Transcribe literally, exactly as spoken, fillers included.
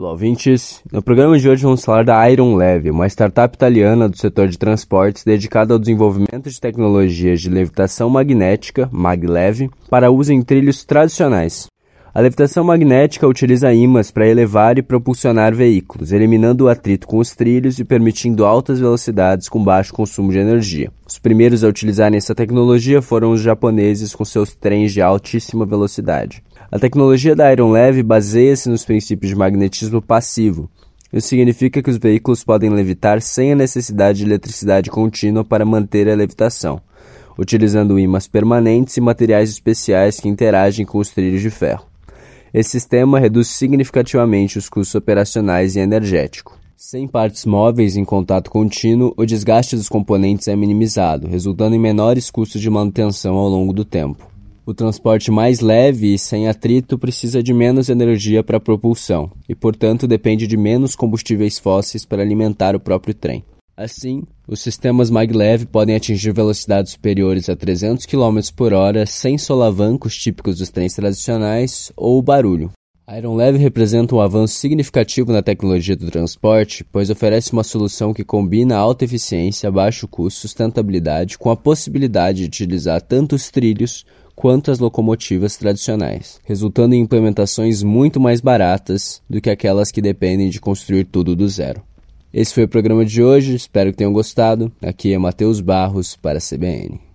Olá, ouvintes! No programa de hoje vamos falar da Iron Leve, uma startup italiana do setor de transportes dedicada ao desenvolvimento de tecnologias de levitação magnética, maglev, para uso em trilhos tradicionais. A levitação magnética utiliza ímãs para elevar e propulsionar veículos, eliminando o atrito com os trilhos e permitindo altas velocidades com baixo consumo de energia. Os primeiros a utilizarem essa tecnologia foram os japoneses com seus trens de altíssima velocidade. A tecnologia da Iron Leve baseia-se nos princípios de magnetismo passivo. Isso significa que os veículos podem levitar sem a necessidade de eletricidade contínua para manter a levitação, utilizando ímãs permanentes e materiais especiais que interagem com os trilhos de ferro. Esse sistema reduz significativamente os custos operacionais e energéticos. Sem partes móveis em contato contínuo, o desgaste dos componentes é minimizado, resultando em menores custos de manutenção ao longo do tempo. O transporte mais leve e sem atrito precisa de menos energia para a propulsão e, portanto, depende de menos combustíveis fósseis para alimentar o próprio trem. Assim, os sistemas maglev podem atingir velocidades superiores a trezentos quilômetros por hora sem solavancos típicos dos trens tradicionais ou barulho. A Iron Leve representa um avanço significativo na tecnologia do transporte, pois oferece uma solução que combina alta eficiência, baixo custo e sustentabilidade com a possibilidade de utilizar tanto os trilhos quanto as locomotivas tradicionais, resultando em implementações muito mais baratas do que aquelas que dependem de construir tudo do zero. Esse foi o programa de hoje, espero que tenham gostado. Aqui é Matheus Barros para a C B N.